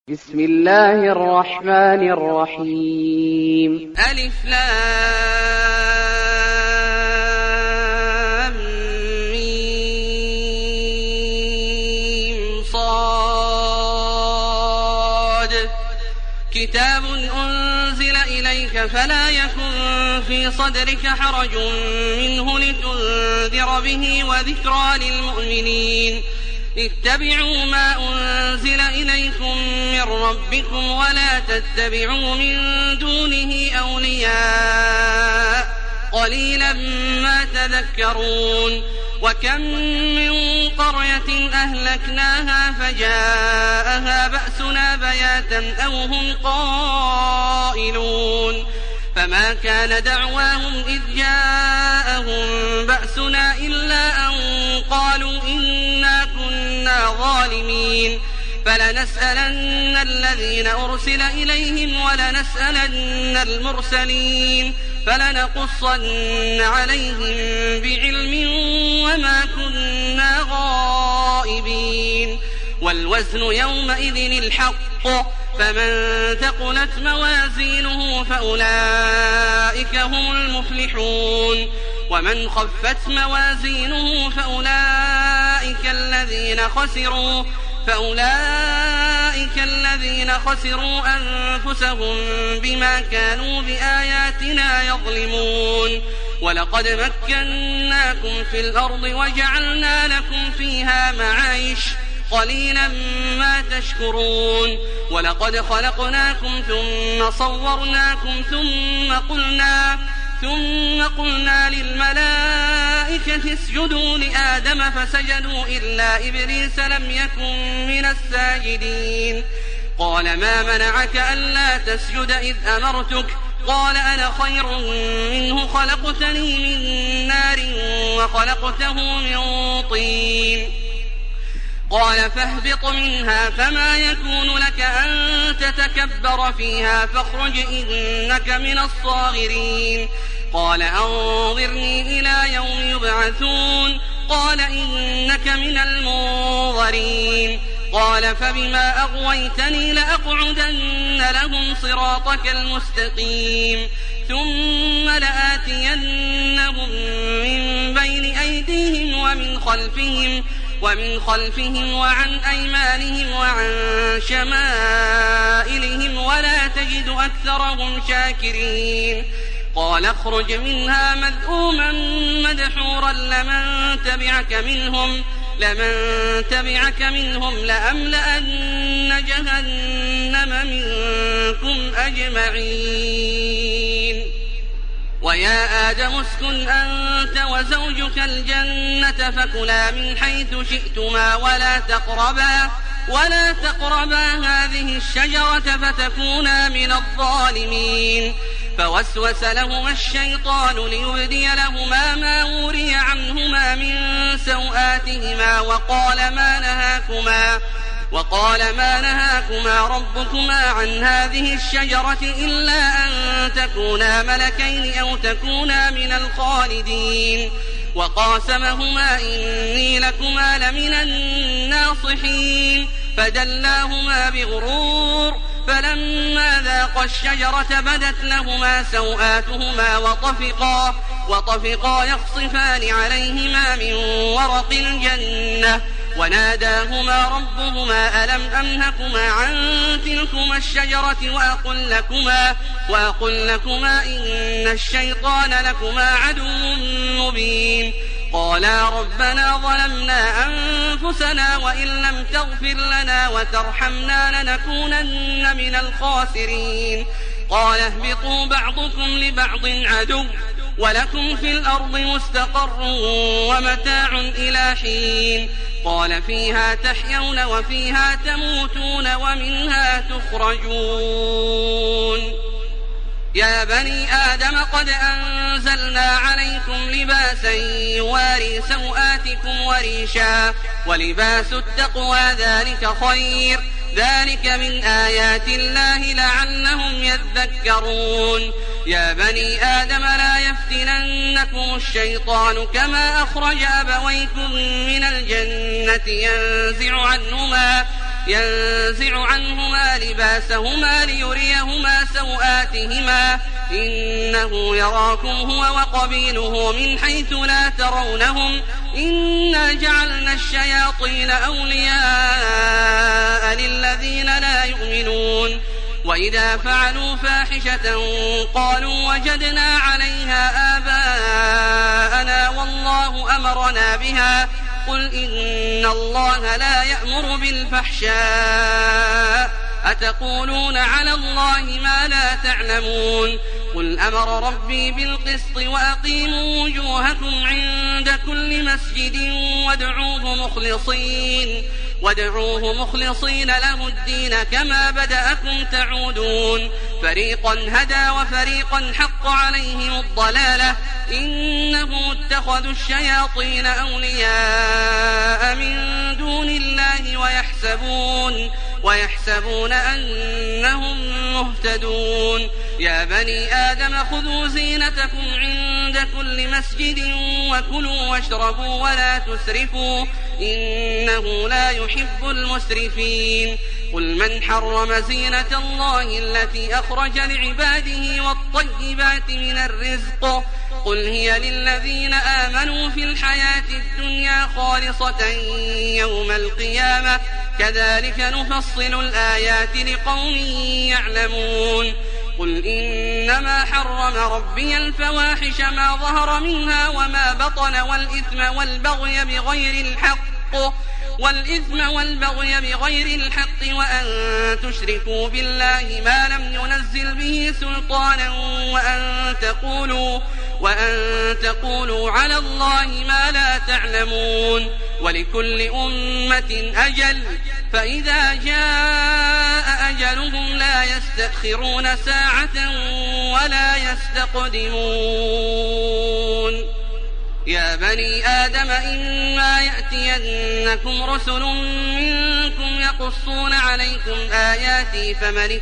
بسم الله الرحمن الرحيم. ألف لام ميم صاد كتاب أنزل إليك فلا يكن في صدرك حرج منه لتنذر به وذكرى للمؤمنين. اتبعوا ما أنزل إليكم من ربكم ولا تتبعوا من دونه أولياء قليلا ما تذكرون. وكم من قرية أهلكناها فجاءها بأسنا بياتا أو هم قائلون فما كان دعواهم إذ جاءهم بأسنا إلا أن قالوا إنا كنا ظالمين. فلنسألن الذين أرسل إليهم ولنسألن المرسلين فلنقصن عليهم بعلم وما كنا غائبين. والوزن يومئذ الحق فمن ثقلت موازينه فأولئك هم المفلحون ومن خفت موازينه فأولئك الذين خسروا أنفسهم بما كانوا بآياتنا يظلمون. ولقد مكناكم في الأرض وجعلنا لكم فيها معايش قليلا ما تشكرون. ولقد خلقناكم ثم صورناكم ثم قلنا للملائكة اسجدوا لآدم فسجدوا إلا إبليس لم يكن من الساجدين. قال ما منعك ألا تسجد إذ أمرتك؟ قال أنا خير منه خلقتني من نار وخلقته من طين. قال فاهبط منها فما يكون لك أن تتكبر فيها فاخرج إنك من الصاغرين. قال أنظرني إلى يوم يبعثون. قال إنك من المنظرين. قال فبما أغويتني لأقعدن لهم صراطك المستقيم ثم لآتينهم من بين أيديهم ومن خلفهم وعن أيمانهم وعن شمائلهم ولا تجد أكثرهم شاكرين. قال اخرج منها مذءوما مدحورا لمن تبعك منهم لأملأن جهنم منكم أجمعين. ويا آدم اسكن أنت وزوجك الجنة فكلا من حيث شئتما ولا تقربا هذه الشجرة فتكونا من الظالمين. فوسوس لهما الشيطان ليبدي لهما ما وري عنهما من سوآتهما وقال ما نهاكما ربكما عن هذه الشجرة إلا أن تكونا ملكين أو تكونا من الخالدين. وقاسمهما إني لكما لمن الناصحين فدلاهما بغرور فلما ذاقا الشجرة بدت لهما سوآتهما وطفقا يخصفان عليهما من ورق الجنة وناداهما ربهما ألم أنهكما عن تلكما الشجرة وأقل لكما إن الشيطان لكما عدو مبين. قالا ربنا ظلمنا أنفسنا وإن لم تغفر لنا وترحمنا لنكونن من الخاسرين. قال اهبطوا بعضكم لبعض عدو ولكم في الأرض مستقر ومتاع إلى حين. قال فيها تحيون وفيها تموتون ومنها تخرجون. يا بني آدم قد أنزلنا عليكم لباسا يواري سوآتكم وريشا ولباس التقوى ذلك خير ذلك من آيات الله لعلهم يذكرون. يا بني آدم لا يفتننكم الشيطان كما أخرج أبويكم من الجنة ينزع عنهما لباسهما ليريهما سوآتهما إنه يراكم هو وقبيله من حيث لا ترونهم إنا جعلنا الشياطين أولياء للذين لا يؤمنون وإذا فعلوا فاحشة قالوا وجدنا عليها آباءنا والله أمرنا بها قل إن الله لا يأمر بالفحشاء أتقولون على الله ما لا تعلمون قل أمر ربي بالقسط وأقيموا وجوهكم عند كل مسجد وادعوه مخلصين له الدين كما بدأكم تعودون فريقا هدى وفريقا حق عليهم الضلالة إنهم اتخذوا الشياطين أولياء من دون الله ويحسبون أنهم مهتدون يا بني آدم خذوا زينتكم عند كل مسجد وكلوا واشربوا ولا تسرفوا إنه لا يحب المسرفين قل من حرم زينة الله التي أخرج لعباده والطيبات من الرزق قل هي للذين آمنوا في الحياة الدنيا خالصة يوم القيامة كذلك نفصل الآيات لقوم يعلمون قل إنما حرم ربي الفواحش ما ظهر منها وما بطن والإثم والبغي بغير الحق وأن تشركوا بالله ما لم ينزل به سلطانا وأن تقولوا على الله ما لا تعلمون ولكل أمة أجل فإذا جاء أجلهم لا يستأخرون ساعة ولا يستقدمون يا بني آدم إما يأتينكم رسل منكم يقصون عليكم آياتي فمن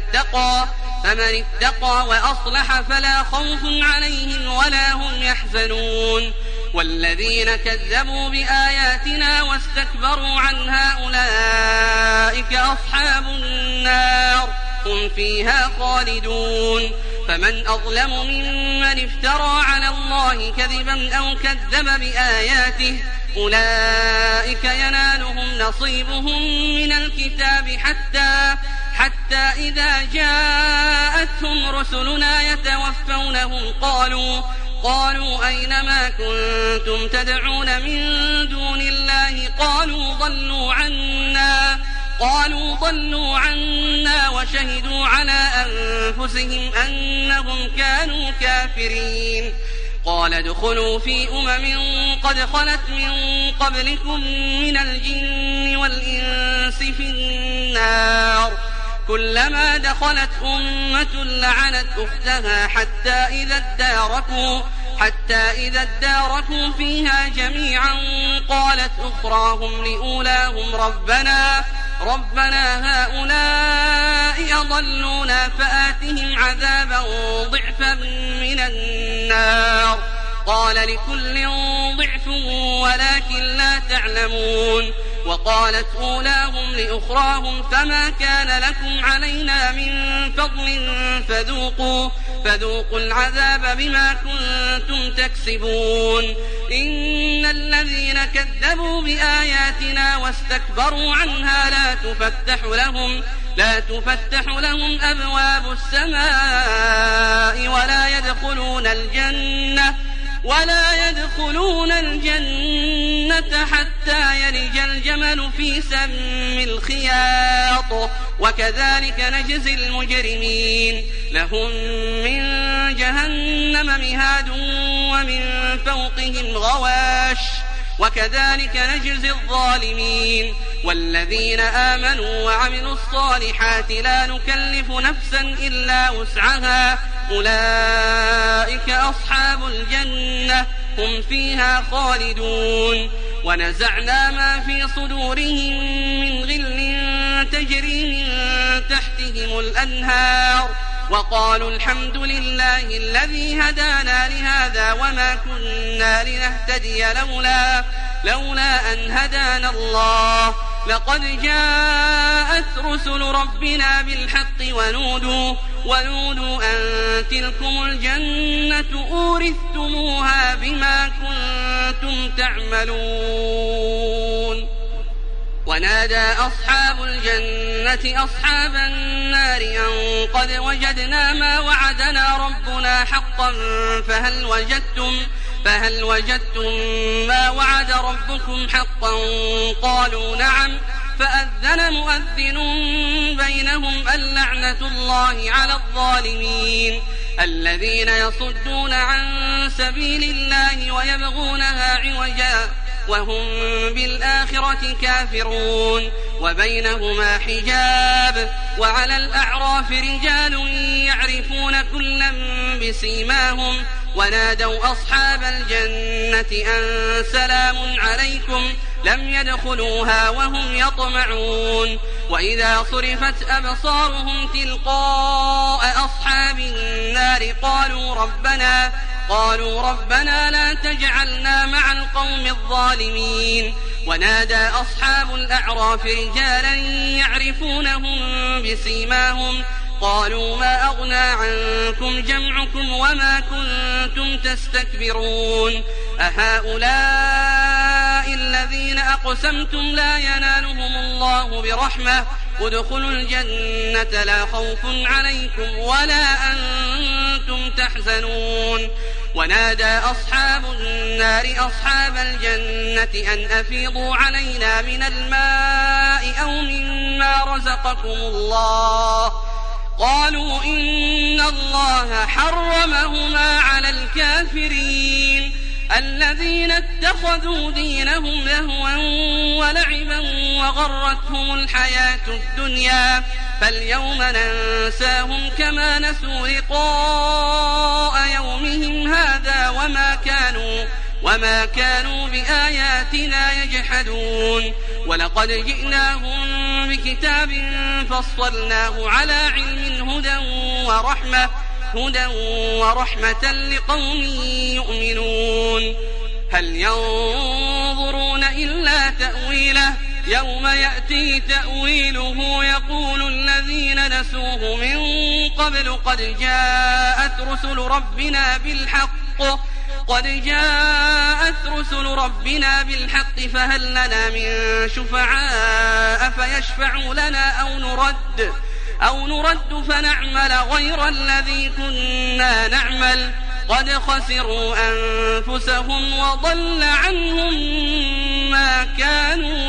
اتقى وأصلح فلا خوف عليهم ولا هم يحزنون والذين كذبوا بآياتنا واستكبروا عنها أولئك أصحاب النار هم فيها خالدون فمن أظلم ممن افترى على الله كذبا أو كذب بآياته أولئك ينالهم نصيبهم من الكتاب حتى إذا جاءتهم رسلنا يتوفونهم قالوا أين ما كنتم تدعون من دون الله قالوا ضلوا عنا وشهدوا على أنفسهم أنهم كانوا كافرين قال ادخلوا في قد خلت من قبلكم من الجن والإنس في النار كلما دخلت أمة لعنت أختها حتى إذا اداركوا فيها جميعا قالت أخراهم لأولاهم ربنا هؤلاء أضلونا فآتهم عذابا ضعفا من النار قال لكل ضعف ولكن لا تعلمون وقالت أولاهم لأخراهم فما كان لكم علينا من فضل فذوقوا العذاب بما كنتم تكسبون إن الذين كذبوا بآياتنا واستكبروا عنها لا تفتح لهم أبواب السماء ولا يدخلون الجنة حتى يلج الجمل في سم الخياط وكذلك نجزي المجرمين لهم من جهنم مهاد ومن فوقهم غواش وكذلك نجزي الظالمين والذين آمنوا وعملوا الصالحات لا نكلف نفسا إلا وسعها أولئك أصحاب الجنة هم فيها خالدون ونزعنا ما في صدورهم من غل تجري من تحتهم الأنهار وقالوا الحمد لله الذي هدانا لهذا وما كنا لنهتدي لولا أن هدانا الله لقد جاءت رسل ربنا بالحق ونودوا أن تلكم الجنة أورثتموها بما كنتم تعملون. ونادى أصحاب الجنة أصحاب النار أن قد وجدنا ما وعدنا ربنا حقا فهل وجدتم ما وعد ربكم حقا؟ قالوا نعم. فأذن مؤذن بينهم اللعنة الله على الظالمين الذين يصدون عن سبيل الله ويبغونها عوجا وهم بالآخرة كافرون. وبينهما حجاب. وعلى الأعراف رجال يعرفون كلا بسيماهم ونادوا أصحاب الجنة أن سلام عليكم لم يدخلوها وهم يطمعون. وإذا صرفت أبصارهم تلقاء أصحاب النار قالوا ربنا لا تجعلنا مع القوم الظالمين. ونادى أصحاب الأعراف رجالا يعرفونهم بسيماهم قالوا ما أغنى عنكم جمعكم وما كنتم تستكبرون أهؤلاء الذين أقسمتم لا ينالهم الله برحمة ادخلوا الجنة لا خوف عليكم ولا أنتم تحزنون. ونادى أصحاب النار أصحاب الجنة أن أفيضوا علينا من الماء أو مما رزقكم الله. قالوا إن الله حرمهما على الكافرين الذين اتخذوا دينهم لهوا ولعبا وغرتهم الحياة الدنيا فاليوم ننساهم كما نسوا لقاء يومهم هذا وما كانوا بآياتنا يجحدون. ولقد جئناهم بكتاب فصلناه على علم هدى ورحمة لقوم يؤمنون. هل ينظرون إلا تأويله يوم يأتي تأويله يقول الذين نسوه من قبل قد جاءت رسل ربنا بالحق فهل لنا من شفعاء فيشفعوا لنا أو نرد فنعمل غير الذي كنا نعمل قد خسروا أنفسهم وضل عنهم ما كانوا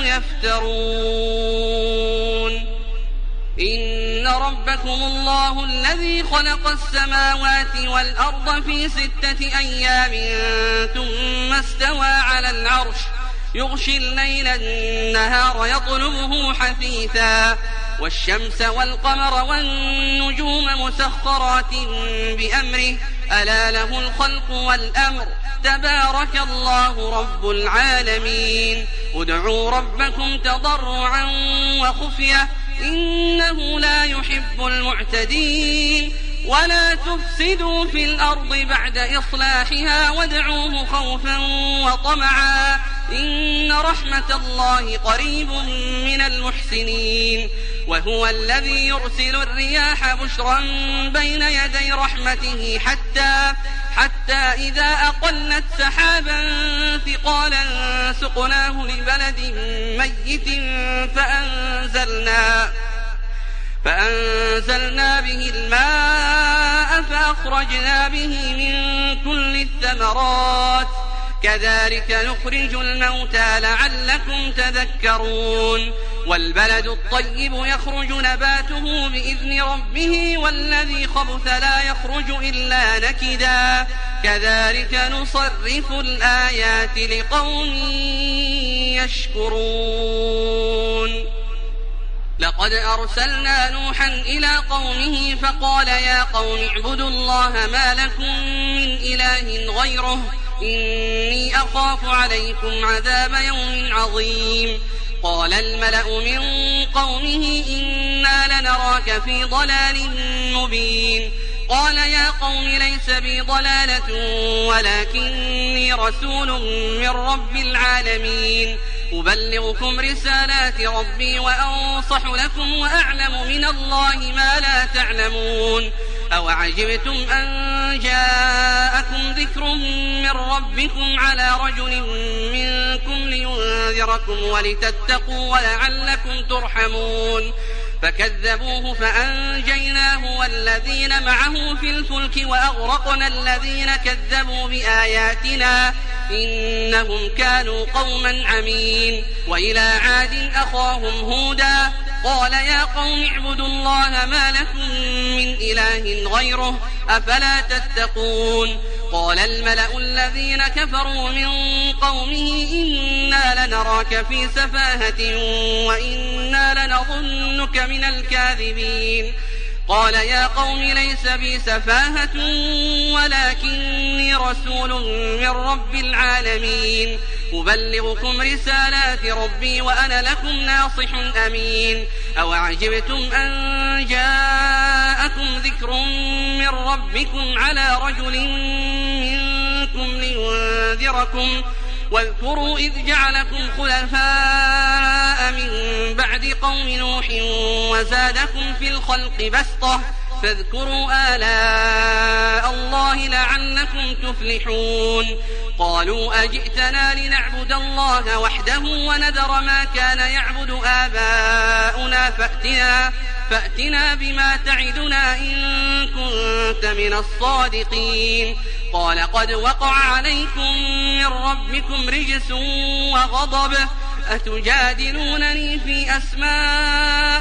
يفترون. إن ربكم الله الذي خلق السماوات والأرض في 6 أيام ثم استوى على العرش يغشي الليل النهار يطلبه حثيثا والشمس والقمر والنجوم مسخرات بأمره ألا له الخلق والأمر تبارك الله رب العالمين. ادعوا ربكم تضرعا وخفية إنه لا يحب المعتدين. ولا تفسدوا في الأرض بعد إصلاحها وادعوه خوفا وطمعا إن رحمة الله قريب من المحسنين. وهو الذي يرسل الرياح بشرا بين يدي رحمته حتى إذا أقلت سحابا ثقالا سقناه لبلد ميت فأنزلنا به الماء فأخرجنا به من كل الثمرات كذلك نخرج الموتى لعلكم تذكرون. والبلد الطيب يخرج نباته بإذن ربه والذي خبث لا يخرج إلا نكدا كذلك نصرف الآيات لقوم يشكرون. لقد أرسلنا نوحا إلى قومه فقال يا قوم اعبدوا الله ما لكم من إله غيره إني أخاف عليكم عذاب يوم عظيم. قال الملأ من قومه إنا لنراك في ضلال مبين. قال يا قوم ليس بي ضلالة ولكني رسول من رب العالمين أبلغكم رسالات ربي وأنصح لكم وأعلم من الله ما لا تعلمون أوعجبتم أن جاءكم ذكر من ربكم على رجل منكم لينذركم ولتتقوا ولعلكم ترحمون فكذبوه فأنجيناه والذين معه في الفلك وأغرقنا الذين كذبوا بآياتنا إنهم كانوا قوما عمين وإلى عاد أخاهم هودا قال يا قوم اعبدوا الله ما لكم من إله غيره أفلا تتقون قال الملأ الذين كفروا من قومه إنا لنراك في سفاهة وإنا لنظنك من الكاذبين قال يا قوم ليس بي سفاهة ولكني رسول من رب العالمين أبلغكم رسالات ربي وأنا لكم ناصح أمين أوعجبتم أن جاءكم ذكر من ربكم على رجل منكم لينذركم واذكروا إذ جعلكم خلفاء من بعد قوم نوح وزادكم في الخلق بسطة فاذكروا آلاء الله لعلكم تفلحون قالوا أجئتنا لنعبد الله وحده ونذر ما كان يعبد آباؤنا فأتنا بما تعدنا إن كنت من الصادقين قال قد وقع عليكم من ربكم رجس وغضب أتجادلونني في أسماء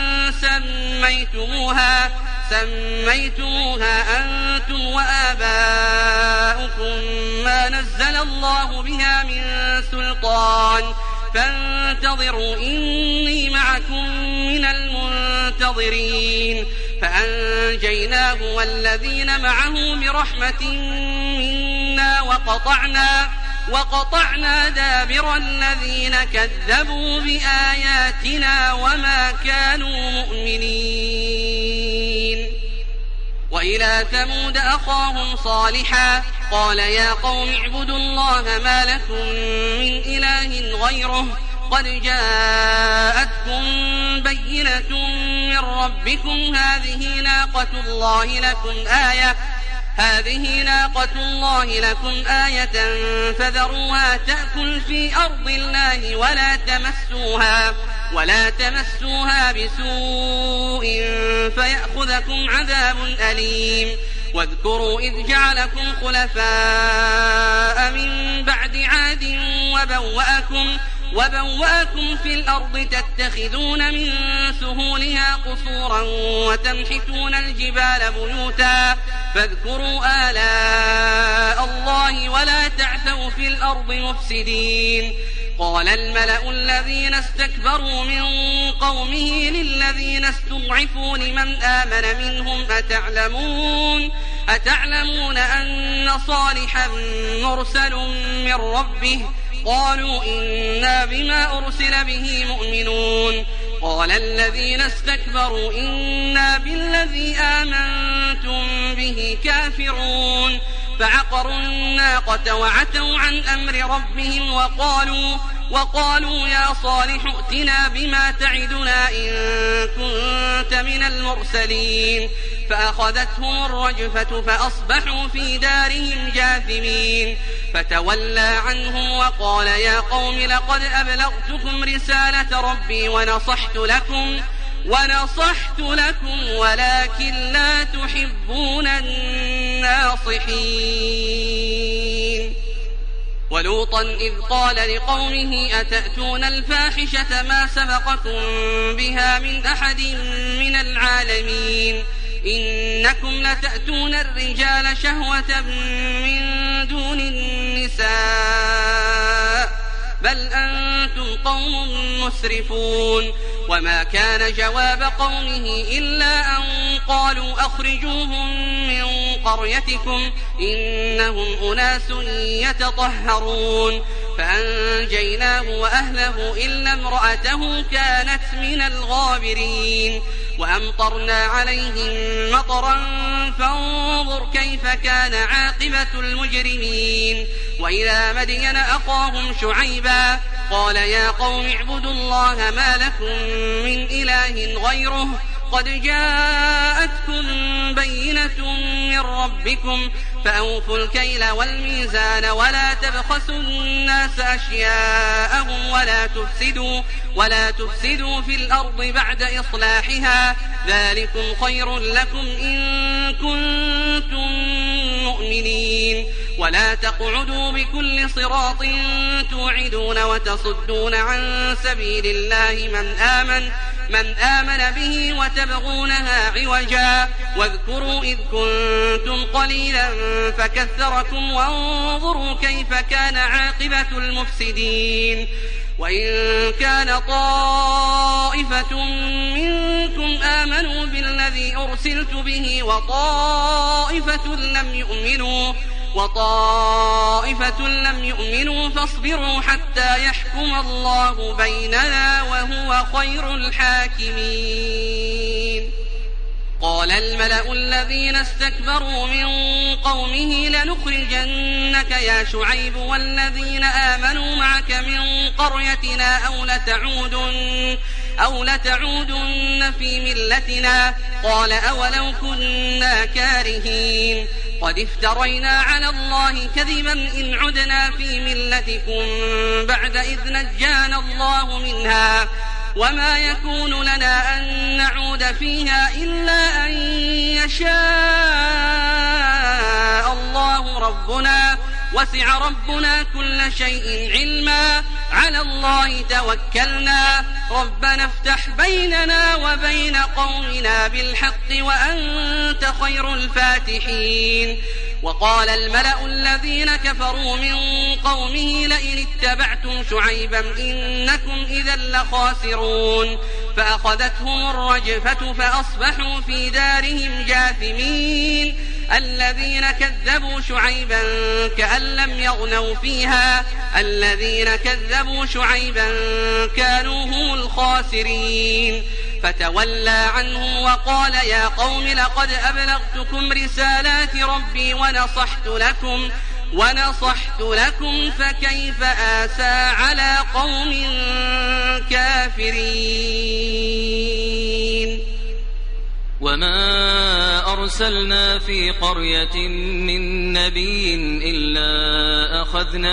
سميتموها أنتم وآباؤكم ما نزل الله بها من سلطان فانتظروا إني معكم من المنتظرين فأنجيناه والذين معه برحمة منا وقطعنا دابر الذين كذبوا بآياتنا وما كانوا مؤمنين وإلى ثمود أخاهم صالحا قال يا قوم اعبدوا الله ما لكم من إله غيره قد جاءتكم بينة من ربكم هذه ناقة الله لكم آية فذروها تأكل في أرض الله ولا تمسوها بسوء فيأخذكم عذاب أليم واذكروا إذ جعلكم خلفاء من بعد عاد وبوأكم في الأرض تتخذون من سهولها قصورا وتنحتون الجبال بيوتا فاذكروا آلاء الله ولا تعثوا في الأرض مفسدين قال الملأ الذين استكبروا من قومه للذين استضعفوا لمن آمن منهم أتعلمون أن صالحا مرسل من ربه قالوا إنا بما أرسل به مؤمنون قال الذين استكبروا إنا بالذي آمنتم به كافرون فعقروا الناقة وعتوا عن أمر ربهم وقالوا يا صالح ائتنا بما تعدنا إن كنت من المرسلين فأخذتهم الرجفة فأصبحوا في دارهم جاثمين فتولى عنهم وقال يا قوم لقد أبلغتكم رسالة ربي ونصحت لكم ولكن لا تحبون الناصحين ولوطا إذ قال لقومه أتأتون الفاحشة ما سبقكم بها من أحد من العالمين إنكم لتأتون الرجال شهوة من دون النساء بل أنتم قوم مسرفون وما كان جواب قومه إلا أن قالوا أخرجوهم من قريتكم إنهم أناس يتطهرون فأنجيناه وأهله إلا امرأته كانت من الغابرين وأمطرنا عليهم مطرا فانظر كيف كان عاقبة المجرمين وإلى مدين أخاهم شعيبا قال يا قوم اعبدوا الله ما لكم من إله غيره قد جاءتكم بينة من ربكم فأوفوا الكيل والميزان ولا تبخسوا الناس أشياءهم ولا تفسدوا في الأرض بعد إصلاحها ذلكم خير لكم إن كنتم مؤمنين ولا تقعدوا بكل صراط توعدون وتصدون عن سبيل الله من آمن به وتبغونها عوجا واذكروا إذ كنتم قليلا فكثركم وانظروا كيف كان عاقبة المفسدين وإن كان طائفة منكم آمنوا بالذي أرسلت به وطائفة لم يؤمنوا فاصبروا حتى يحكم الله بيننا وهو خير الحاكمين قال الملأ الذين استكبروا من قومه لنخرجنك يا شعيب والذين آمنوا معك من قريتنا أو لتعودن في ملتنا قال أولو كنا كارهين قد افترينا على الله كذبا إن عدنا في ملتكم بعد إذ نجانا الله منها وما يكون لنا أن نعود فيها إلا أن يشاء الله ربنا وسع ربنا كل شيء علما على الله توكلنا ربنا افتح بيننا وبين قومنا بالحق وأنت خير الفاتحين وقال الملأ الذين كفروا من قومه لئن اتبعتم شعيبا إنكم إذا لخاسرون فأخذتهم الرجفة فأصبحوا في دارهم جاثمين الذين كذبوا شعيبا كأن لم يغنوا فيها الذين كذبوا شعيبا كانوا هم الخاسرين فتولى عنهم وقال يا قوم لقد أبلغتكم رسالات ربي ونصحت لكم فكيف آسى على قوم كافرين وما أرسلنا في قرية من نبي إلا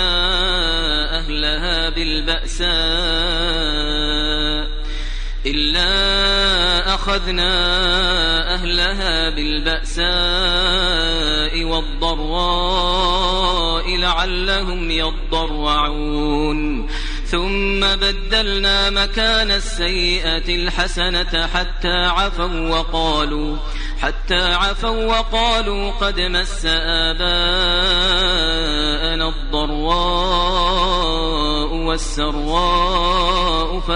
أخذنا أهلها بالبأساء والضراء لعلهم يضرعون ثم بدلنا مكان السيئة الحسنة حتى عفوا وقالوا قد مس آباءنا الضراء والسراء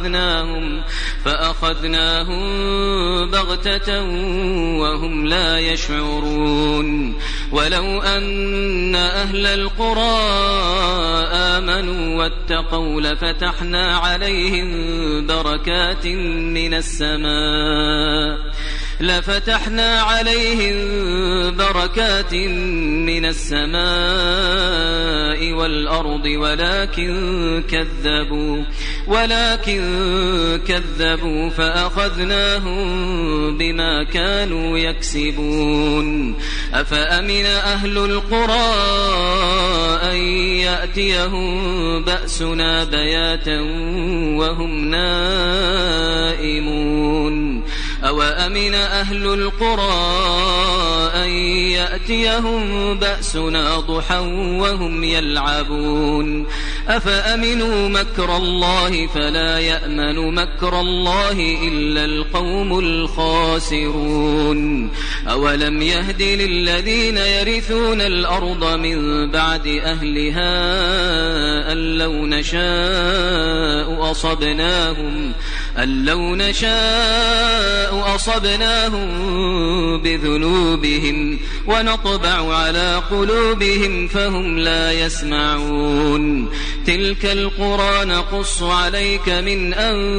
فأخذناهم بغتة وهم لا يشعرون ولو أن أهل القرى آمنوا واتقوا لفتحنا عليهم بركات من السماء والأرض ولكن كذبوا فأخذناهم بما كانوا يكسبون أفأمن أهل القرى أن يأتيهم بأسنا بياتا وهم نائمون أوأمن أهل القرى أن يأتيهم بأسنا ضحى وهم يلعبون أفأمنوا مكر الله فلا يأمن مكر الله إلا القوم الخاسرون أولم يهد للذين يرثون الأرض من بعد أهلها أن لو نشاء أصبناهم بذنوبهم ونطبع على قلوبهم فهم لا يسمعون تلك القرى نقص عليك من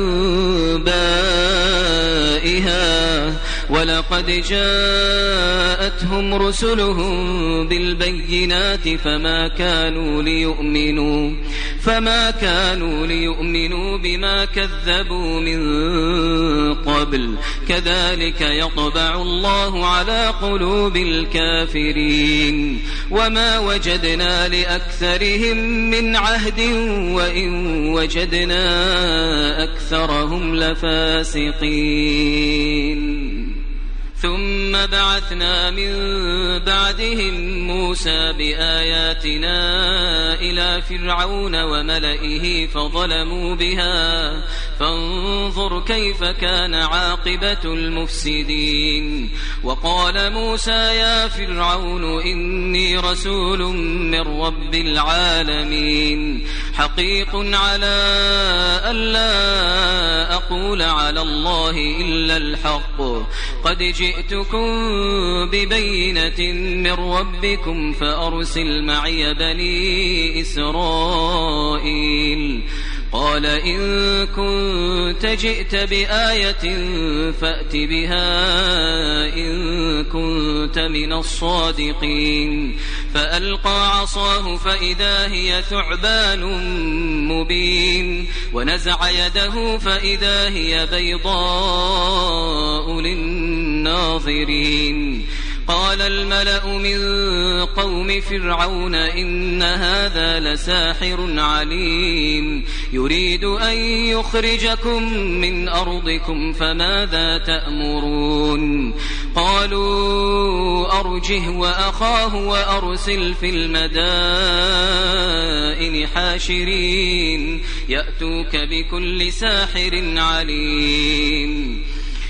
أنبائها ولقد جاءتهم رسلهم بالبينات فما كانوا ليؤمنوا بما كذبوا من قبل كذلك يطبع الله على قلوب الكافرين وما وجدنا لأكثرهم من عهد وإن وجدنا أكثرهم لفاسقين ثم بعثنا من بعدهم موسى بآياتنا إلى فرعون وملئه فظلموا بها فانظر كيف كان عاقبة المفسدين وقال موسى يا فرعون إني رسول من رب العالمين حقيق على ألا أقول على الله إلا الحق قد جئتكم ببينة من ربكم فأرسل معي بني إسرائيل قال إن كنت جئت بآية فأت بها إن كنت من الصادقين فألقى عصاه فإذا هي ثعبان مبين ونزع يده فإذا هي بيضاء للناظرين قال الملأ من قوم فرعون إن هذا لساحر عليم يريد أن يخرجكم من أرضكم فماذا تأمرون قالوا أرجه وأخاه وأرسل في المدائن حاشرين يأتوك بكل ساحر عليم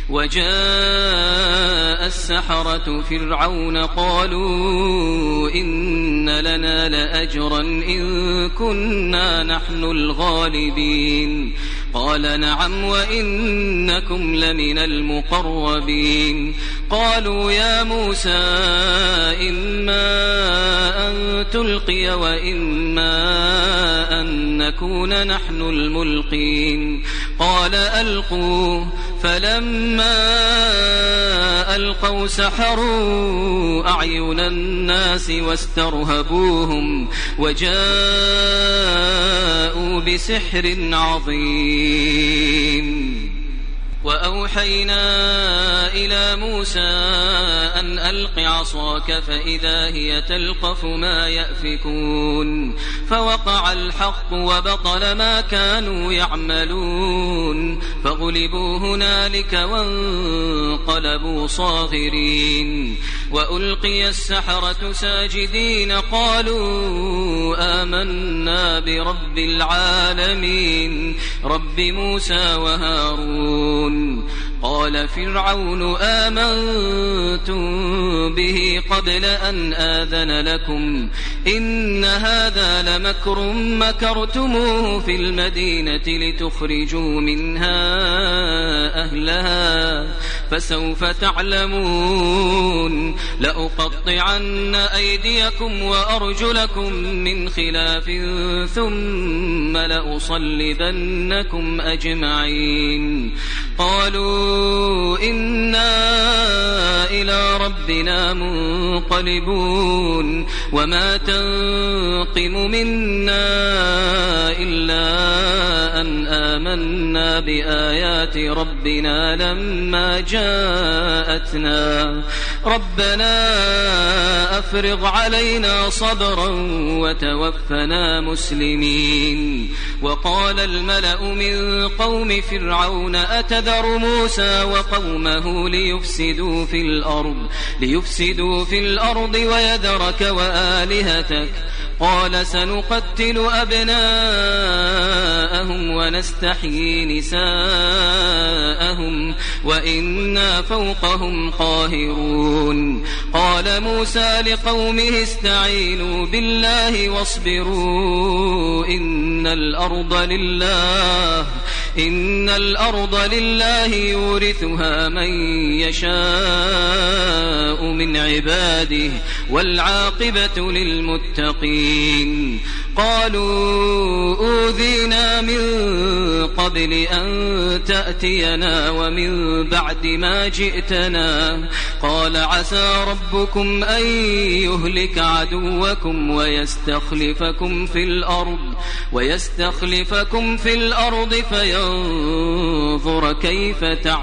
وجاء السحرة فرعون قالوا إن لنا لأجرا إن كنا نحن الغالبين قال نعم وإنكم لمن المقربين قالوا يا موسى إما أن تلقي وإما أن نكون نحن الملقين قال ألقوا فلما ألقوا سحروا أعين الناس واسترهبوهم وجاءوا بسحر عظيم وأوحينا إلى موسى أن ألق عصاك فإذا هي تلقف ما يأفكون فوقع الحق وبطل ما كانوا يعملون فغلبوا هنالك وانقلبوا صاغرين وألقي السحرة ساجدين قالوا آمنا برب العالمين رب موسى وهارون قال فرعون آمنتم به قبل أن آذن لكم إن هذا لمكر مكرتموه في المدينة لتخرجوا منها أهلها فسوف تعلمون لأقطعن أيديكم وأرجلكم من خلاف ثم لأصلبنكم أجمعين قالوا إنا إلى ربنا منقلبون وما تنقم منا إلا أن آمنا بآيات ربنا لما جاءتنا ربنا أفرغ علينا صبرا وتوفنا مسلمين وقال الملأ من قوم فرعون أتذر موسى وقومه ليفسدوا في الأرض ويذرك وآلهتك قال سنقتل أبناءهم ونستحيي نساءهم وإنا فوقهم قاهرون قال موسى لقومه استعينوا بالله واصبروا إن الأرض لله يورثها من يشاء من عباده والعاقبة للمتقين قالوا أوذينا من قبل أن تأتينا ومن بعد ما جئتنا قال عسى ربكم أن يهلك عدوكم ويستخلفكم في الأرض فينظر كيف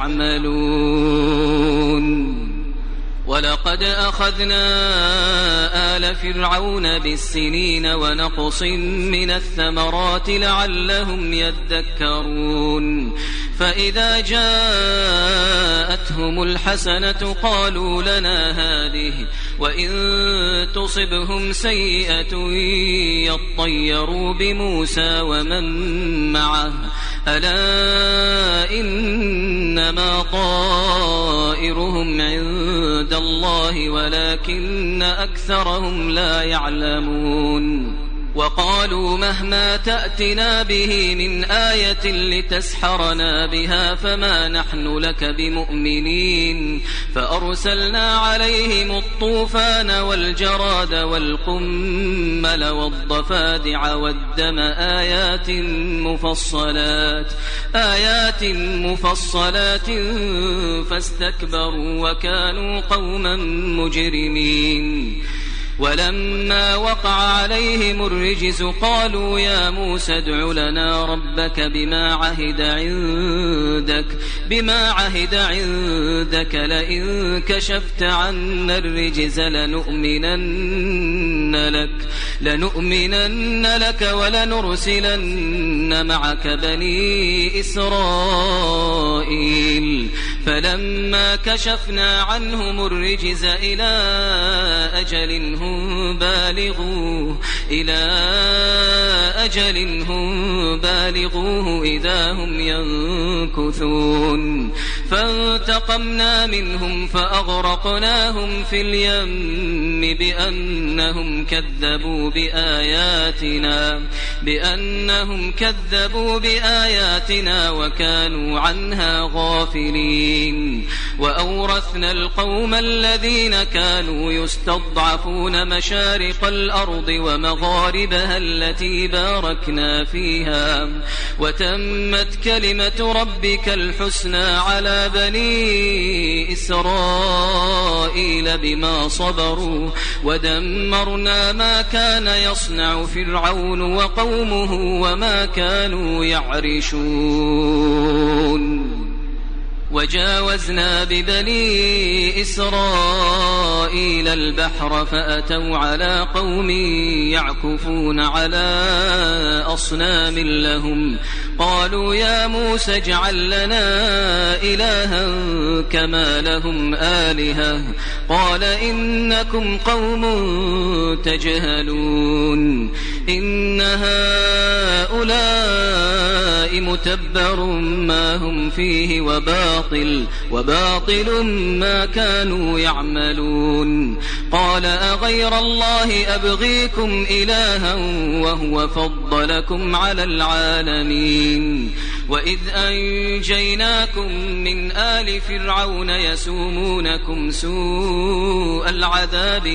تعملون ولقد أخذنا آل فرعون بالسنين ونقص من الثمرات لعلهم يذكرون فإذا جاءتهم الحسنة قالوا لنا هذه وإن تصبهم سيئة يطيروا بموسى ومن معه ألا إنما طائرهم عند الله ولكن أكثرهم لا يعلمون وقالوا مهما تأتنا به من آية لتسحرنا بها فما نحن لك بمؤمنين فأرسلنا عليهم الطوفان والجراد والقمل والضفادع والدم آيات مفصلات فاستكبروا وكانوا قوما مجرمين ولما وقع عليهم الرجز قالوا يا موسى ادع لنا ربك بما عهد عندك لئن كشفت عنا الرجز لنؤمنن لك ولنرسلن معك بني إسرائيل فلما كشفنا عنهم الرجز إلى أجل هم بالغوه إذا هم ينكثون فانتقمنا منهم فأغرقناهم في اليم بأنهم كذبوا بآياتنا وكانوا عنها غافلين وأورثنا القوم الذين كانوا يستضعفون مشارق الأرض ومغاربها التي باركنا فيها وتمت كلمة ربك الحسنى على بني إسرائيل بما صبروا ودمرنا ما كان يصنع فرعون وقومه وما كانوا يعرشون وجاوزنا ببني إسرائيل البحر فأتوا على قوم يعكفون على أصنام لهم قالوا يا موسى اجعل لنا إلها كما لهم آلهة قال إنكم قوم تجهلون إن هؤلاء متبر ما هم فيه وباطل ما كانوا يعملون قال أغير الله أبغيكم إلها وهو فضلكم على العالمين وإذ أنجيناكم من آل فرعون يسومونكم سوء العذاب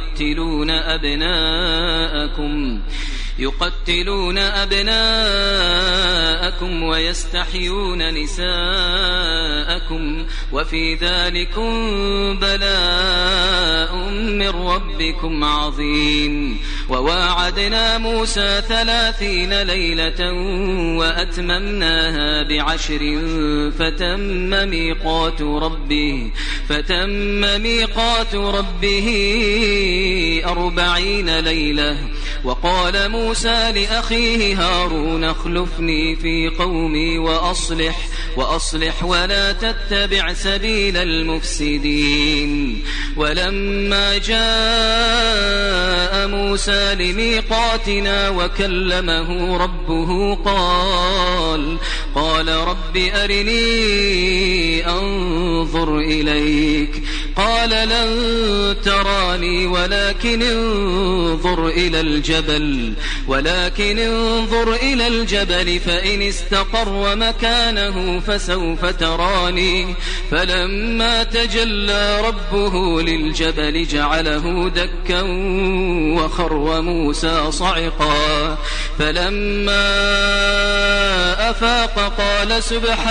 يقتلون أبناءكم ويستحيون نساءكم وفي ذلكم بلاء من ربكم عظيم وواعدنا موسى 30 ليلة وأتممناها ب10 فتم ميقات ربه 40 ليلة وقال موسى لأخيه هارون اخلفني في قومي وأصلح ولا تتبع سبيل المفسدين ولما جاء موسى لميقاتنا وكلمه ربه قال رب أرني أنظر إليك قال لن تراني ولكن انظر إلى الجبل فإن استقر مكانه فسوف تراني فلما تجلى ربه للجبل جعله دكا وخر موسى صعقا فلما أفاق قال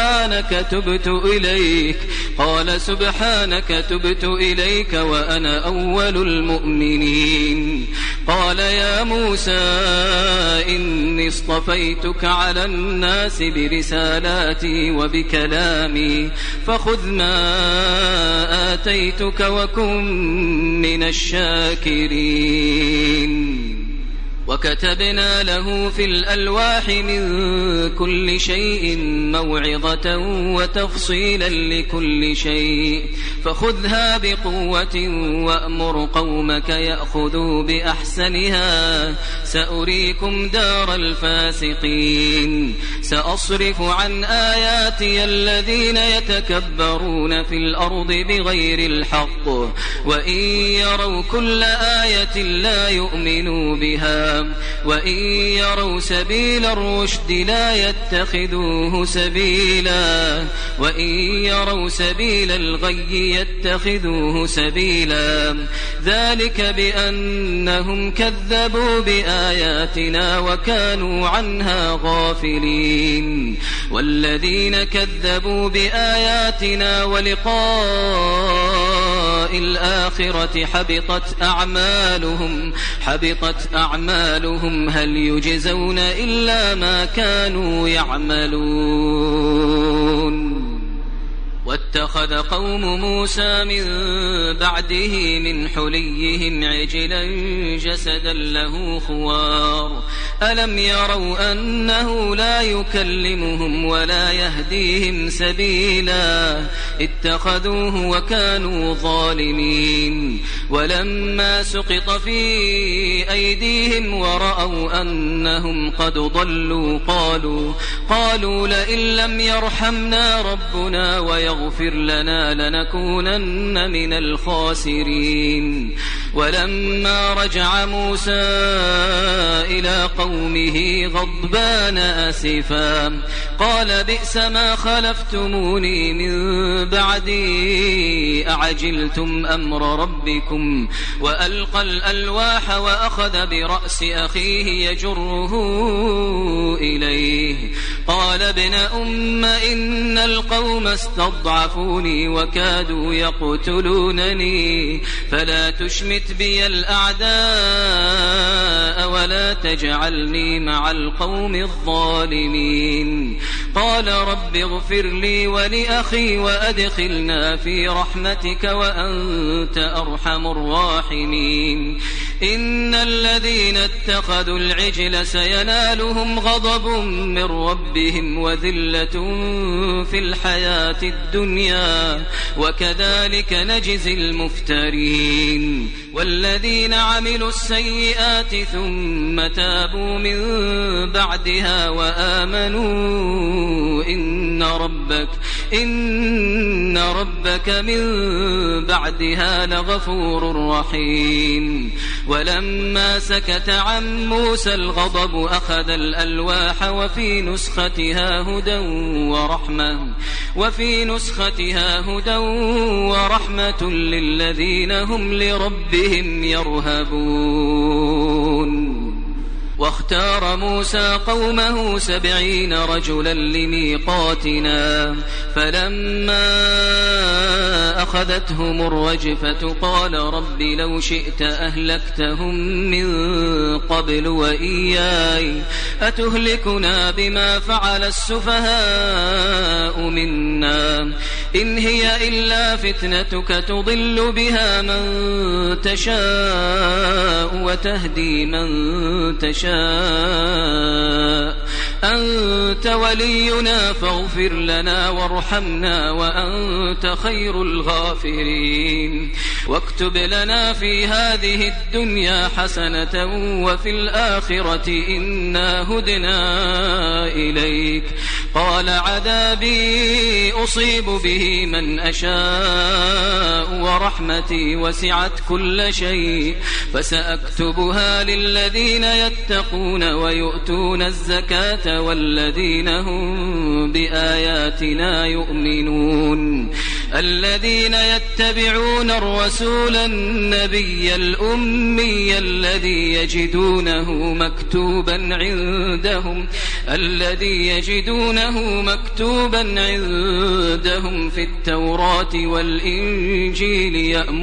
سبحانك تبت إليك وأنا أول المؤمنين قال يا موسى إني اصطفيتك على الناس برسالاتي وبكلامي فخذ ما آتيتك وكن من الشاكرين وكتبنا له في الألواح من كل شيء موعظة وتفصيلا لكل شيء فخذها بقوة وأمر قومك يأخذوا بأحسنها سأريكم دار الفاسقين سأصرف عن آياتي الذين يتكبرون في الأرض بغير الحق وإن يروا كل آية لا يؤمنوا بها وإن يروا سبيل الرشد لا يتخذوه سبيلا وإن يروا سبيل الغي يتخذوه سبيلا ذلك بأنهم كذبوا بآياتنا وكانوا عنها غافلين والذين كذبوا بآياتنا ولقاء الآخرة حبطت أعمالهم هل يجزون إلا ما كانوا يعملون واتخذ قوم موسى من بعده من حليهم عجلا جسدا له خوار ألم يروا أنه لا يكلمهم ولا يهديهم سبيلا اتخذوه وكانوا ظالمين ولما سقط في أيديهم ورأوا أنهم قد ضلوا قالوا لئن لم يرحمنا ربنا ويغفر لنا لنكونن من الخاسرين ولما رجع موسى إلى قومه غضبان أسفا قال بئس ما خلفتموني من بعدي أعجلتم أمر ربكم وألقى الألواح وأخذ برأس أخيه يجره إليه قال ابن أم إن القوم استضعفوني وكادوا يقتلونني فلا تشمت بي الأعداء ولا تجعلني مع القوم الظالمين قال رب اغفر لي ولأخي وأدخلنا في رحمتك وأنت أرحم الراحمين إن الذين اتخذوا العجل سينالهم غضب من ربهم وذلة في الحياة الدنيا وكذلك نجزي المفترين والذين عملوا السيئات ثم تابوا من بعدها وآمنوا إن ربك من بعدها لغفور رحيم ولما سكت عن موسى الغضب أخذ الألواح وفي نسختها هدى ورحمة للذين هم لربهم يرهبون واختار موسى قومه 70 رجلا لميقاتنا فلما أخذتهم الرجفة قال رب لو شئت أهلكتهم من قبل وإياي أتهلكنا بما فعل السفهاء منا إن هي إلا فتنتك تضل بها من تشاء وتهدي من تشاء أنت ولينا فاغفر لنا وارحمنا وأنت خير الغافرين واكتب لنا في هذه الدنيا حسنة وفي الآخرة إنا هدنا إليك قال عذابي أصيب به من أشاء ورحمتي وسعت كل شيء فسأكتبها للذين يتقون ويؤتون الزكاة والذين هم بآياتنا يؤمنون الذين يتبعون الرسول النبي الأمي الذي يجدونه مكتوبا عندهم في التوراة والإنجيل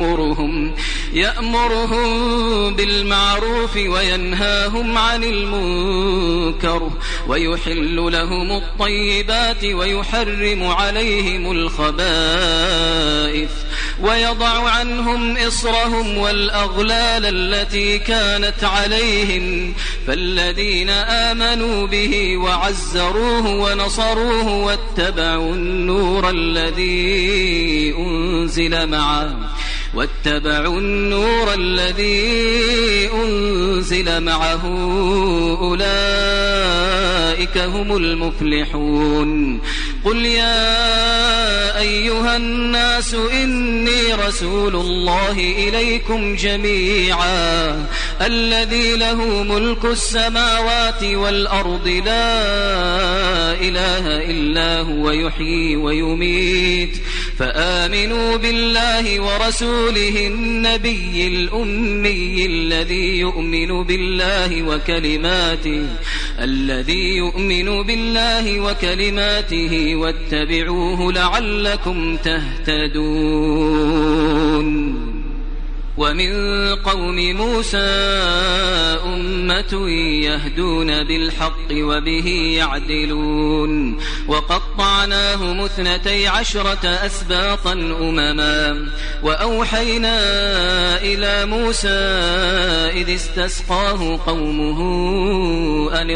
يأمرهم بالمعروف وينهاهم عن المنكر ويحل لهم الطيبات ويحرم عليهم الخبائث ويضع عنهم إصرهم والأغلال التي كانت عليهم فالذين آمنوا به وعزروه ونصروه واتبعوا النور الذي أنزل معه أولئك هم المفلحون قل يا أيها الناس إني رسول الله إليكم جميعا الذي له ملك السماوات والأرض لا إله إلا هو يحيي ويميت فآمنوا بالله ورسوله النبي الأمي الذي يؤمن بالله وكلماته واتبعوه لعلكم تهتدون ومن قوم موسى أمة يهدون بالحق وبه يعدلون وقطعناهم 12 أسباطا أمما وأوحينا إلى موسى إذ استسقاه قومه أن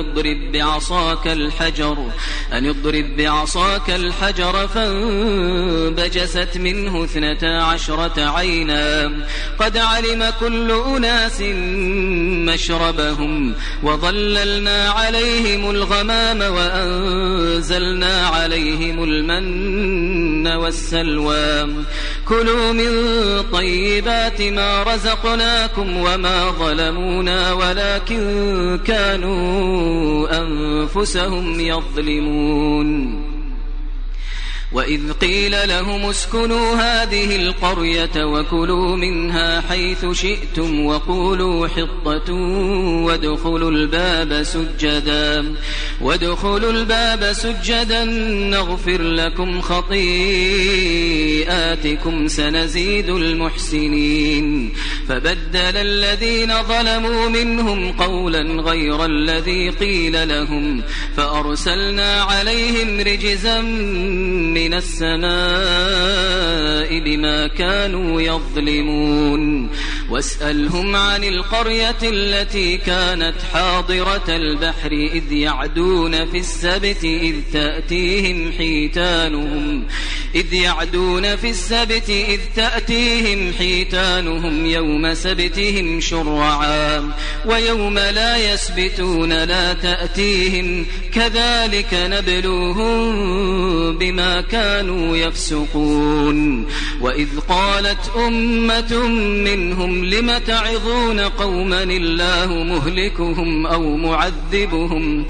اضرب بعصاك الحجر فانبجست منه 12 عينا قد علم كل أناس مشربهم وظللنا عليهم الغمام وأنزلنا عليهم المن والسلوى كلوا من طيبات ما رزقناكم وما ظلمونا ولكن كانوا أنفسهم يظلمون وإذ قيل لهم اسكنوا هذه القرية وكلوا منها حيث شئتم وقولوا حطة وادخلوا الباب سجدا نغفر لكم خطيئاتكم سنزيد المحسنين فبدل الذين ظلموا منهم قولا غير الذي قيل لهم فأرسلنا عليهم رجزا من السماء بما كانوا يظلمون واسألهم عن القرية التي كانت حاضرة البحر إذ يعدون في السبت إذ تأتيهم حيتانهم يوم سبتهم شرعا ويوم لا يسبتون لا تأتيهم كذلك نبلوهم بما كانوا يفسقون وإذ قالت أمة منهم لم تعظون قوما الله مهلكهم أو معذبهم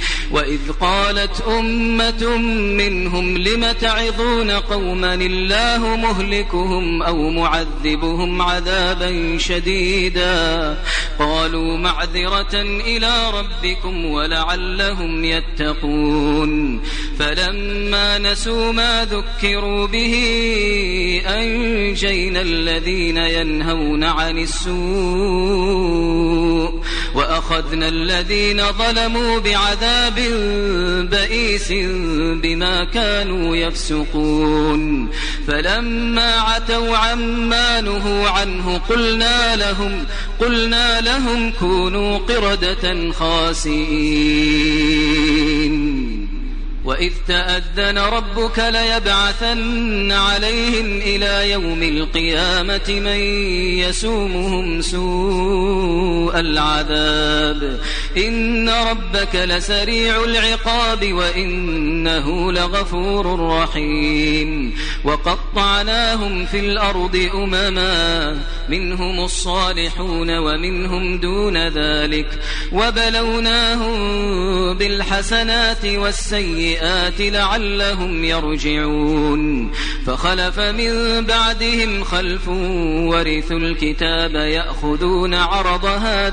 عذابا شديدا قالوا معذرة إلى ربكم ولعلهم يتقون فلما نسوا ما ذكروا به أنجينا الذين ينهون عن السوء وأخذنا الذين ظلموا بعذاب بئيس بما كانوا يفسقون فلما عتوا عما نهوا عنه قلنا لهم كونوا قردة خاسئين وإذ تأذن ربك ليبعثن عليهم إلى يوم القيامة من يسومهم سوء العذاب إن ربك لسريع العقاب وإنه لغفور رحيم وقطعناهم في الأرض أمما منهم الصالحون ومنهم دون ذلك وبلوناهم بالحسنات والسيئات لعلهم يرجعون فخلف من بعدهم خلف ورثوا الكتاب يأخذون عرض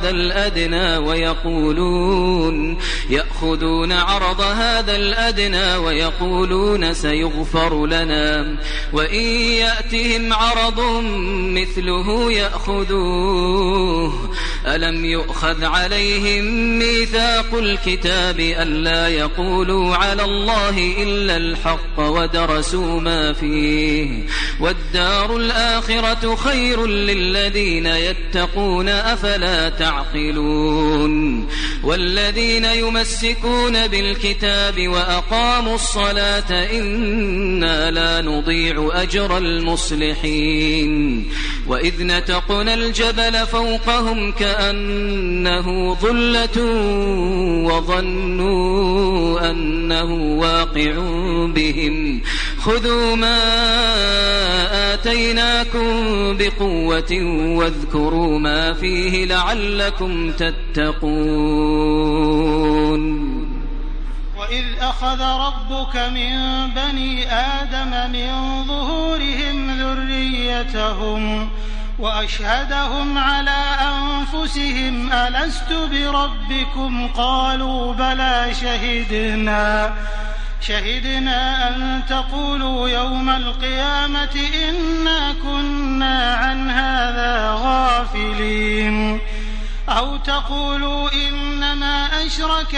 هذا الأدنى ويقولون سيغفر لنا وإن يأتهم عرض مثله يأخذوه ألم يؤخذ عليهم ميثاق الكتاب ألا يقولوا على الله إلا الحق ودرسوا ما فيه والدار الآخرة خير للذين يتقون أفلا تعقلون والذين يمسكون بالكتاب وأقاموا الصلاة إنا لا نضيع أجر المصلحين وإذ نتقنا الجبل فوقهم كأنه ظلة وظنوا أنه واقع بهم خذوا ما آتيناكم بقوة واذكروا ما فيه لعلكم تتقون وإذ أخذ ربك من بني آدم من ظهورهم ذريتهم وأشهدهم على أنفسهم ألست بربكم قالوا بلى شهدنا أن تقولوا يوم القيامة إنا كنا عن هذا غافلين أو تقولوا إنما أشرك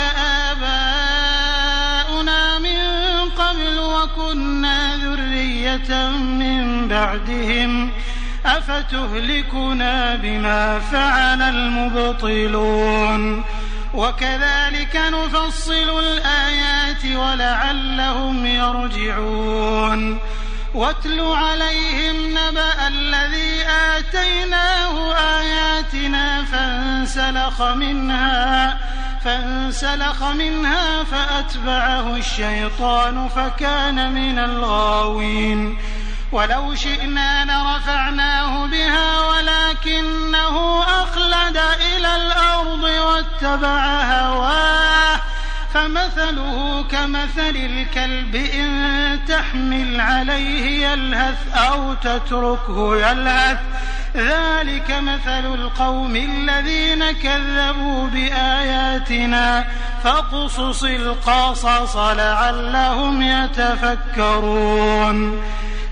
آباؤنا من قبل وكنا ذرية من بعدهم أفتهلكنا بما فعل المبطلون وكذلك نفصل الآيات ولعلهم يرجعون واتل عليهم نبأ الذي آتيناه آياتنا فانسلخ منها فأتبعه الشيطان فكان من الغاوين ولو شئنا لرفعناه بها ولكنه أخلد إلى الأرض واتبع هواه فمثله كمثل الكلب إن تحمل عليه يلهث أو تتركه يلهث ذلك مثل القوم الذين كذبوا بآياتنا فاقصص القصص لعلهم يتفكرون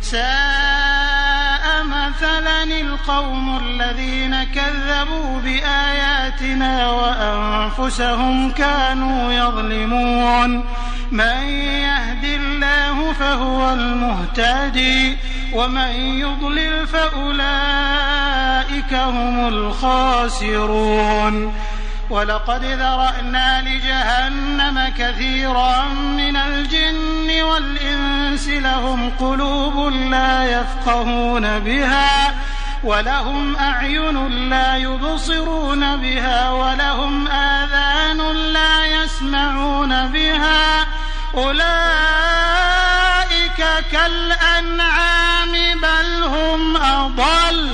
ساء مثلا القوم الذين كذبوا بآياتنا وأنفسهم كانوا يظلمون من يهد الله فهو المهتدي ومن يضلل فأولئك هم الخاسرون ولقد ذرأنا لجهنم كثيرا من الجن والإنس لهم قلوب لا يفقهون بها ولهم أعين لا يبصرون بها ولهم آذان لا يسمعون بها أولئك كالأنعام بل هم أضل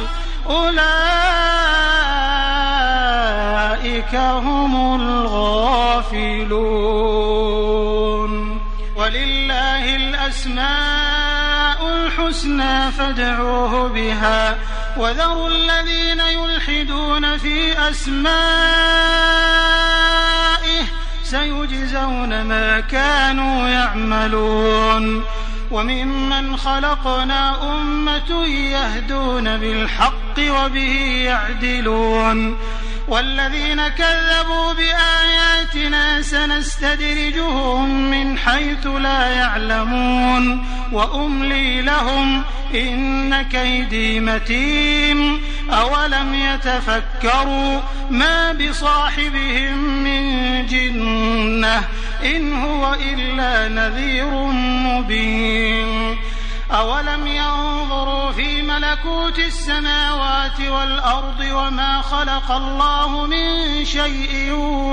أولئك هم الغافلون ولله الأسماء الحسنى فادعوه بها وذروا الذين يلحدون في أسمائه سيجزون ما كانوا يعملون وممن خلقنا أمة يهدون بالحق وبه يعدلون والذين كذبوا بآياتنا سنستدرجهم من حيث لا يعلمون وأملي لهم إن كيدي متين أولم يتفكروا ما بصاحبهم من جنة إن هو إلا نذير مبين أولم ينظروا في ملكوت السماوات والأرض وما خلق الله من شيء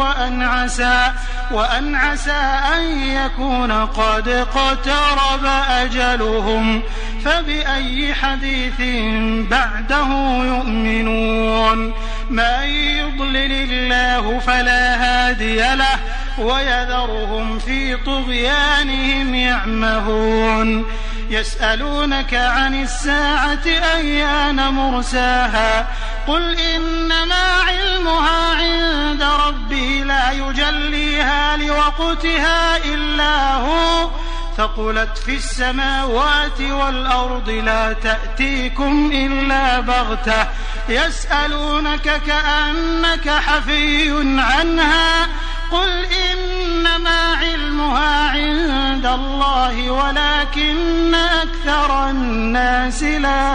وأن عسى أن يكون قد اقترب أجلهم فبأي حديث بعده يؤمنون من يضلل الله فلا هادي له ويذرهم في طغيانهم يعمهون يسألونك عن الساعة أيان مرساها قل إنما علمها عند ربي لا يجليها لوقتها إلا هو ثقلت في السماوات والأرض لا تأتيكم إلا بغتة يسألونك كأنك حفي عنها قل إنما علمها عند الله ولكن أكثر الناس لا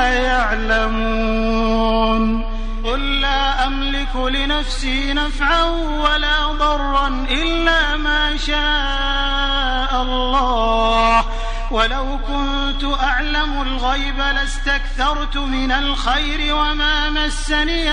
يعلمون قل لا أملك لنفسي نفعا ولا ضرا إلا ما شاء الله ولو كنت أعلم الغيب لاستكثرت من الخير وما مسني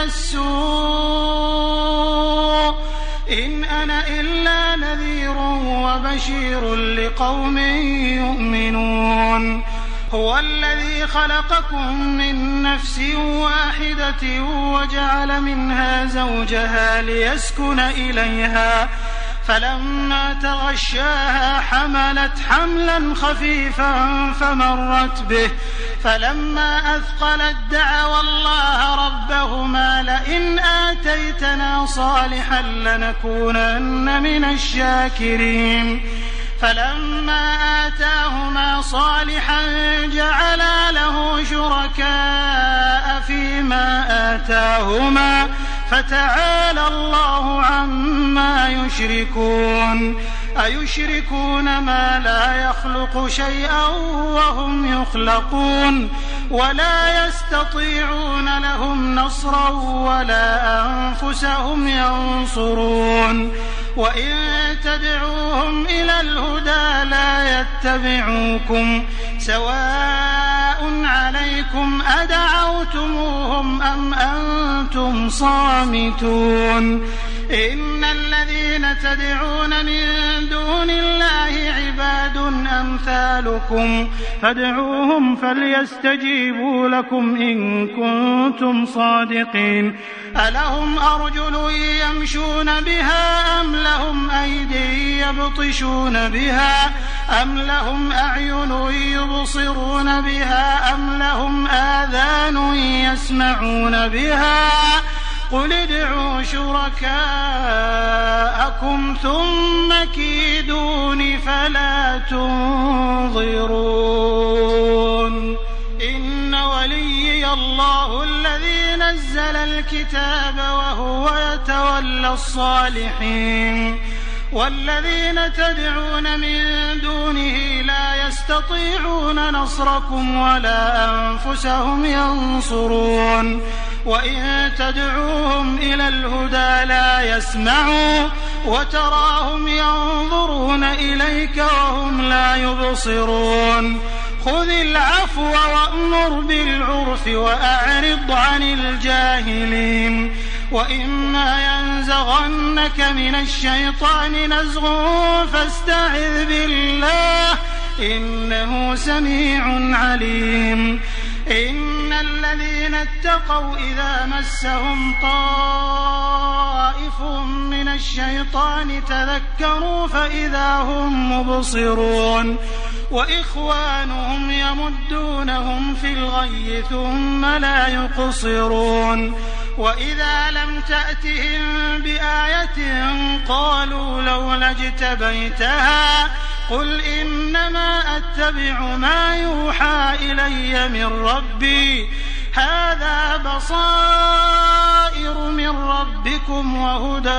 السوء إن أنا إلا نذير وبشير لقوم يؤمنون هو الذي خلقكم من نفس واحدة وجعل منها زوجها ليسكن إليها فلما تغشاها حملت حملا خفيفا فمرت به فلما أثقلت دعوا الله ربهما لئن آتيتنا صالحا لنكونن من الشاكرين فلما آتاهما صالحا جعلا له شركاء فيما آتاهما فتعالى الله عما يشركون أيشركون ما لا يخلق شيئا وهم يخلقون ولا يستطيعون لهم نصرا ولا أنفسهم ينصرون وإن تدعوهم إلى الهدى لا يتبعوكم سواء عليكم أدعوتموهم أم أنتم صامتون إن الذين تدعون من دون الله عباد أمثالكم فادعوهم فليستجيبوا لكم إن كنتم صادقين ألهم أرجل يمشون بها أم لهم أيدي يبطشون بها أم لهم أعين يبصرون بها أم لهم آذان يسمعون بها قل ادعوا شركاءكم ثم كيدون فلا تنظرون إن وليي الله الذي نزل الكتاب وهو يتولى الصالحين والذين تدعون من دونه لا يستطيعون نصركم ولا أنفسهم ينصرون وإن تدعوهم إلى الهدى لا يسمعوا وتراهم ينظرون إليك وهم لا يبصرون خذ العفو وأمر بالعرف وأعرض عن الجاهلين وإما ينزغنك من الشيطان نزغ فاستعذ بالله إنه سميع عليم إن الذين اتقوا إذا مسهم طائف من الشيطان تذكروا فإذا هم مبصرون وإخوانهم يمدونهم في الغي ثم لا يقصرون وإذا لم تأتهم بآية قالوا لولا اجتبيتها قل إنما أتبع ما يوحى إلي من ربي هذا بصائر من ربكم وهدى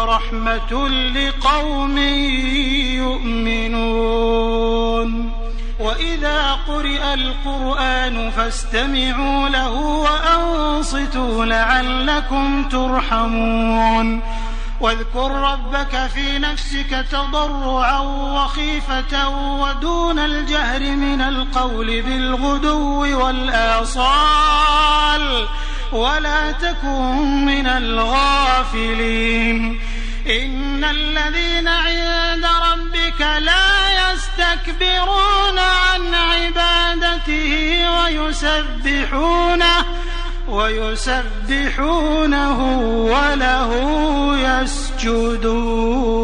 ورحمة لقوم يؤمنون وإذا قرئ القرآن فاستمعوا له وأنصتوا لعلكم ترحمون واذكر ربك في نفسك تضرعا وخيفة ودون الجهر من القول بالغدو والآصال ولا تكن من الغافلين إن الذين عند ربك لا يستكبرون عن عبادته ويسبحونه وله يسجدون.